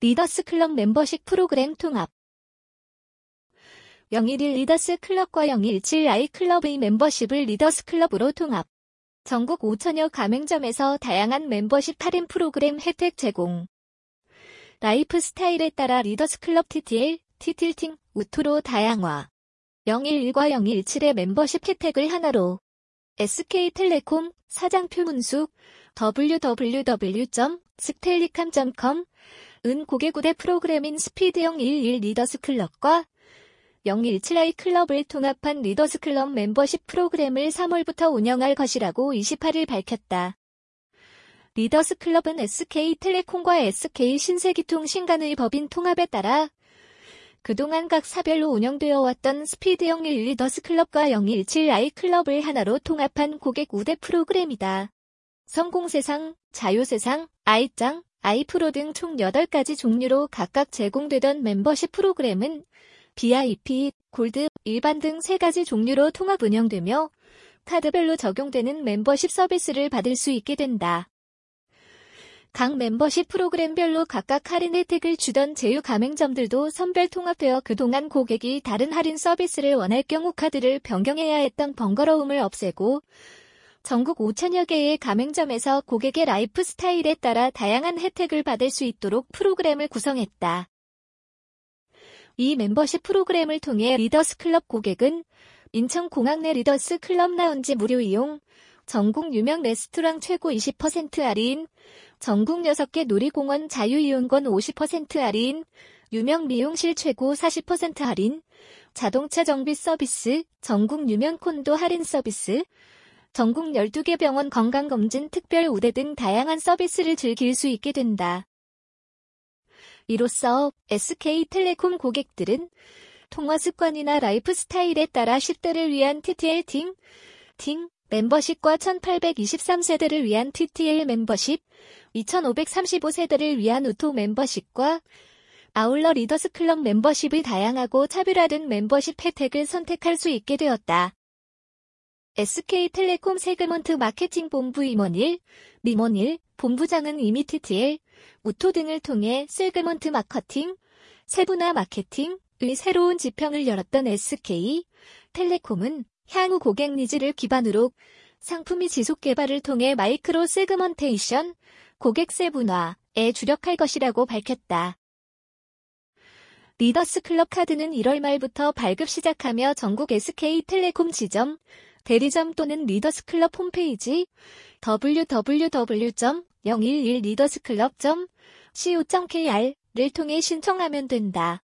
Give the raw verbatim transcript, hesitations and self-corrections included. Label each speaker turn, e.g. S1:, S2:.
S1: 리더스클럽 멤버십 프로그램 통합. 영일일 리더스 클럽과 영일칠 아이 클럽의 멤버십을 리더스클럽으로 통합. 전국 오천여 가맹점에서 다양한 멤버십 할인 프로그램 혜택 제공. 라이프 스타일에 따라 리더스클럽 티티엘, 티틸팅, 우토로 다양화. 영일일과 영일칠의 멤버십 혜택을 하나로. 에스케이텔레콤 사장표 문숙 더블유 더블유 더블유 점 스텔리캄 점 컴 은 고객우대 프로그램인 스피드 영일일 리더스클럽과 영일칠 아이 클럽을 통합한 리더스클럽 멤버십 프로그램을 삼월부터 운영할 것이라고 이십팔일 밝혔다. 리더스클럽은 에스케이텔레콤과 에스케이신세기통신 간의 법인 통합에 따라 그동안 각 사별로 운영되어 왔던 스피드 영일 리더스클럽과 영일칠 아이 클럽을 하나로 통합한 고객 우대 프로그램이다. 성공세상, 자유세상, 아이짱, 아이프로 등 총 여덟 가지 종류로 각각 제공되던 멤버십 프로그램은 브이아이피, 골드, 일반 등 세 가지 종류로 통합 운영되며 카드별로 적용되는 멤버십 서비스를 받을 수 있게 된다. 각 멤버십 프로그램별로 각각 할인 혜택을 주던 제휴 가맹점들도 선별 통합되어 그동안 고객이 다른 할인 서비스를 원할 경우 카드를 변경해야 했던 번거로움을 없애고 전국 오천여 개의 가맹점에서 고객의 라이프 스타일에 따라 다양한 혜택을 받을 수 있도록 프로그램을 구성했다. 이 멤버십 프로그램을 통해 리더스클럽 고객은 인천공항 내 리더스클럽 라운지 무료 이용, 전국 유명 레스토랑 최고 이십 퍼센트 할인, 전국 여섯 개 놀이공원 자유이용권 오십 퍼센트 할인, 유명 미용실 최고 사십 퍼센트 할인, 자동차 정비 서비스, 전국 유명 콘도 할인 서비스, 전국 열두 개 병원 건강검진 특별 우대 등 다양한 서비스를 즐길 수 있게 된다. 이로써 에스케이텔레콤 고객들은 통화 습관이나 라이프 스타일에 따라 십 대를 위한 티티엘 팅, 팅 멤버십과 천팔백이십삼 세대를 위한 티티엘 멤버십, 이천오백삼십오 세대를 위한 우토 멤버십과 아울러 리더스클럽 멤버십의 다양하고 차별화된 멤버십 혜택을 선택할 수 있게 되었다. 에스케이텔레콤 세그먼트 마케팅 본부 임원일, 민원일, 본부장은 이미 티티엘, 우토 등을 통해 세그먼트 마케팅, 세분화 마케팅의 새로운 지평을 열었던 에스케이텔레콤은 향후 고객 니즈를 기반으로 상품의 지속 개발을 통해 마이크로 세그먼테이션, 고객 세분화에 주력할 것이라고 밝혔다. 리더스클럽 카드는 일월 말부터 발급 시작하며 전국 에스케이텔레콤 지점, 대리점 또는 리더스클럽 홈페이지 더블유 더블유 더블유 점 영일일 리더스클럽 점 씨오 점 케이알을 통해 신청하면 된다.